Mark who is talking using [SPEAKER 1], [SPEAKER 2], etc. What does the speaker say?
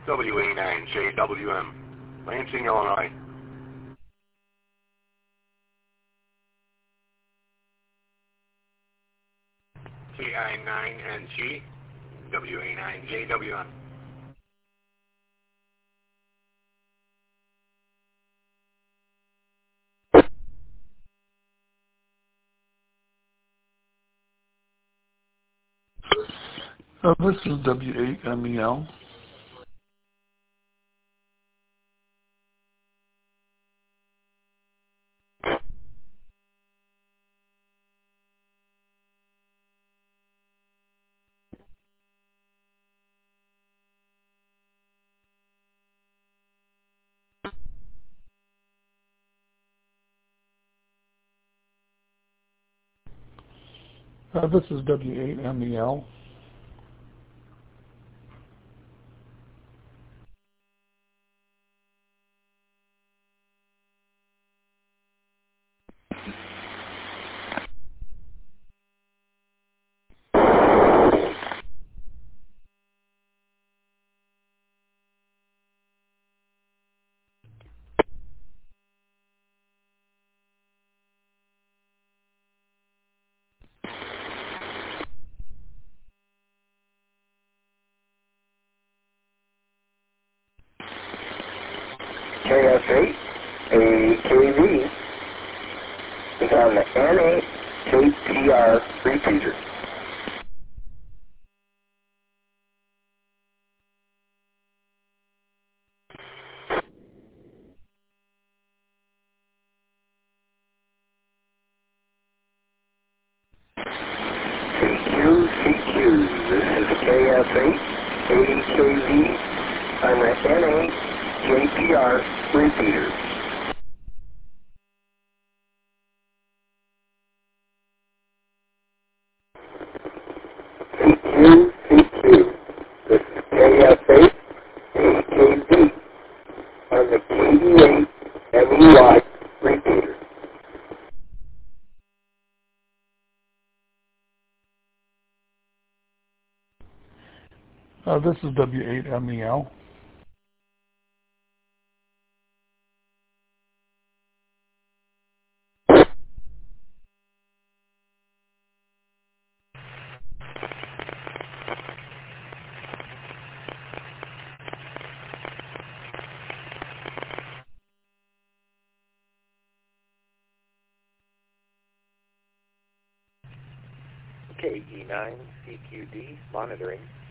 [SPEAKER 1] WA9JWM, Lansing, Illinois. KI9NG, WA9JWM.
[SPEAKER 2] This is W8MEL. This is W8MEL.
[SPEAKER 3] KF8, AKV is on the NA-KPR repeater. CQ, this is KF8, AKV on the NA-KPR repeater. CQ, this is KF8, AKV on the KD8 MEY repeater.
[SPEAKER 2] This is W8MEL.
[SPEAKER 4] KE9 CQD monitoring.